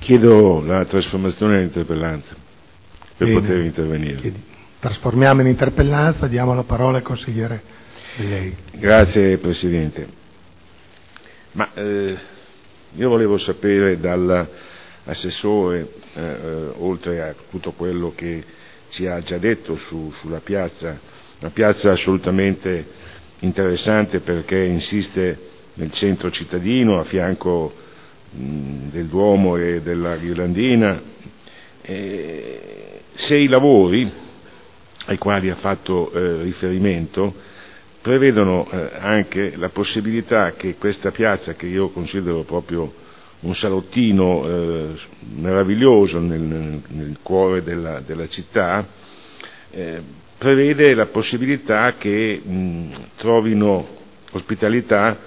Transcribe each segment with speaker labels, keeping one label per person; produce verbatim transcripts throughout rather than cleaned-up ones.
Speaker 1: Chiedo la trasformazione in interpellanza per
Speaker 2: Bene.
Speaker 1: poter intervenire.
Speaker 2: Chiedi. Trasformiamo in interpellanza, diamo la parola al consigliere Lei.
Speaker 1: Grazie Presidente. Ma eh, io volevo sapere dall'assessore, eh, eh, oltre a tutto quello che ci ha già detto su, sulla piazza, una piazza assolutamente interessante perché insiste nel centro cittadino, a fianco mh, del Duomo e della Ghirlandina, eh, se i lavori ai quali ha fatto eh, riferimento prevedono eh, anche la possibilità che questa piazza, che io considero proprio un salottino eh, meraviglioso nel, nel, nel cuore della, della città, eh, prevede la possibilità che mh, trovino ospitalità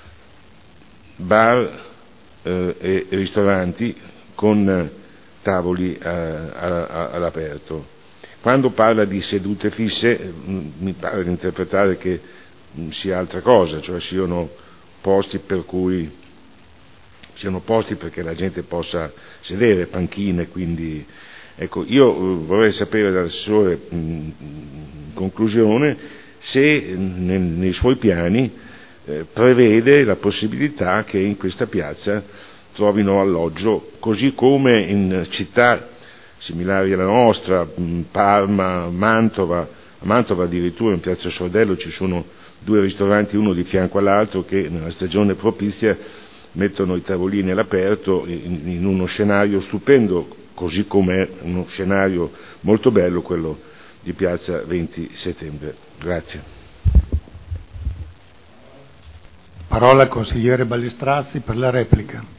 Speaker 1: bar eh, e ristoranti con tavoli eh, all'aperto. Quando parla di sedute fisse mi pare di interpretare che sia altra cosa, cioè siano posti per cui siano posti perché la gente possa sedere, panchine, quindi ecco, io vorrei sapere dall'assessore in conclusione se nel, nei suoi piani eh, prevede la possibilità che in questa piazza trovino alloggio, così come in città similari alla nostra, Parma, Mantova, a Mantova addirittura in piazza Sordello ci sono due ristoranti, uno di fianco all'altro, che nella stagione propizia mettono i tavolini all'aperto in, in uno scenario stupendo, così come è uno scenario molto bello quello di piazza venti settembre. Grazie.
Speaker 2: Parola al consigliere Ballestrazzi per la replica.